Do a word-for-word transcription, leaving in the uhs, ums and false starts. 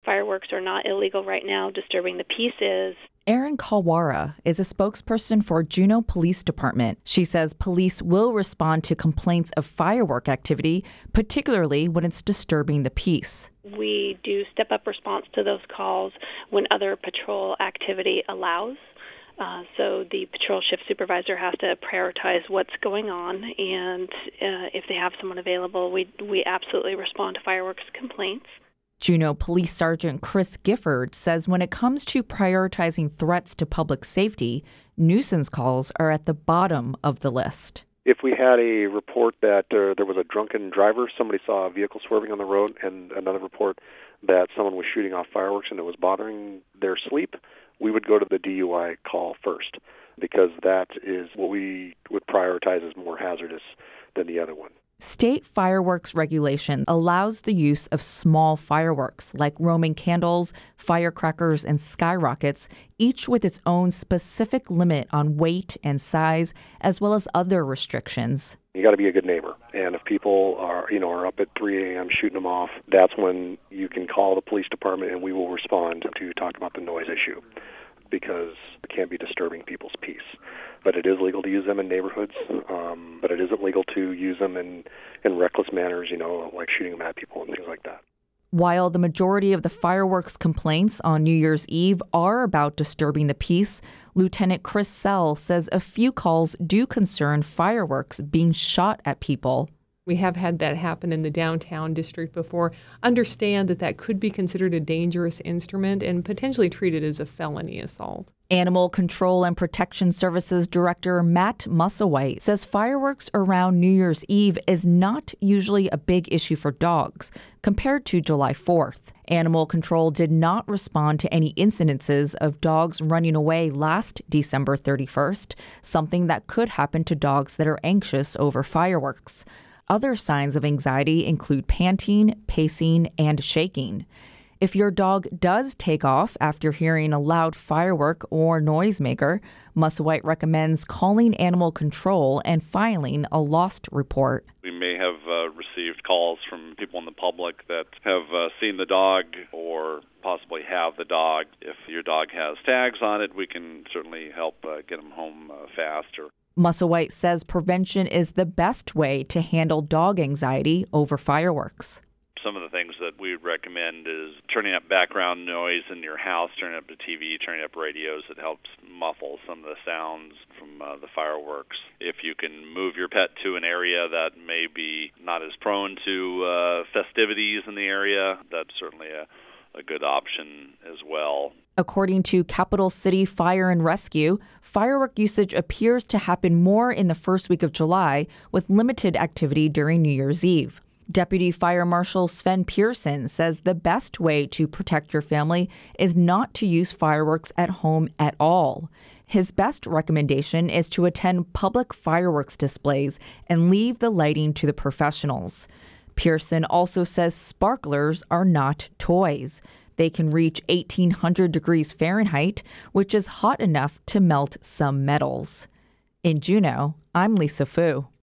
fireworks are not illegal right now. Disturbing the peace is. Erin Kawara is a spokesperson for Juneau Police Department. She says police will respond to complaints of firework activity, particularly when it's disturbing the peace. We do step-up response to those calls when other patrol activity allows. Uh, so the patrol shift supervisor has to prioritize what's going on, and uh, if they have someone available, we we absolutely respond to fireworks complaints. Juneau Police Sergeant Chris Gifford says when it comes to prioritizing threats to public safety, nuisance calls are at the bottom of the list. If we had a report that uh, there was a drunken driver, somebody saw a vehicle swerving on the road, and another report that someone was shooting off fireworks and it was bothering their sleep, we would go to the D U I call first, because that is what we would prioritize as more hazardous than the other one. State fireworks regulation allows the use of small fireworks like Roman candles, firecrackers, and skyrockets, each with its own specific limit on weight and size, as well as other restrictions. You got to be a good neighbor, and if people are, you know, are up at three a.m. shooting them off, that's when you can call the police department, and we will respond to talk about the noise issue, because it can't be disturbing people's peace. But it is legal to use them in neighborhoods, um, but it isn't legal to use them in, in reckless manners, you know, like shooting them at people and things like that. While the majority of the fireworks complaints on New Year's Eve are about disturbing the peace, Lieutenant Chris Sell says a few calls do concern fireworks being shot at people. We have had that happen in the downtown district before. Understand that that could be considered a dangerous instrument and potentially treated as a felony assault. Animal Control and Protection Services Director Matt Musselwhite says fireworks around New Year's Eve is not usually a big issue for dogs compared to July fourth. Animal Control did not respond to any incidences of dogs running away last December thirty-first, something that could happen to dogs that are anxious over fireworks. Other signs of anxiety include panting, pacing, and shaking. If your dog does take off after hearing a loud firework or noisemaker, Musselwhite recommends calling Animal Control and filing a lost report. We may have uh, received calls from people in the public that have uh, seen the dog or possibly have the dog. If your dog has tags on it, we can certainly help uh, get them home uh, faster. Musselwhite says prevention is the best way to handle dog anxiety over fireworks. Some of the things that we would recommend is turning up background noise in your house, turning up the T V, turning up radios. It helps muffle some of the sounds from uh, the fireworks. If you can move your pet to an area that may be not as prone to uh, festivities in the area, that's certainly a, a good option as well. According to Capital City Fire and Rescue, firework usage appears to happen more in the first week of July, with limited activity during New Year's Eve. Deputy Fire Marshal Sven Pearson says the best way to protect your family is not to use fireworks at home at all. His best recommendation is to attend public fireworks displays and leave the lighting to the professionals. Pearson also says sparklers are not toys. They can reach eighteen hundred degrees Fahrenheit, which is hot enough to melt some metals. In Juneau, I'm Lisa Fu.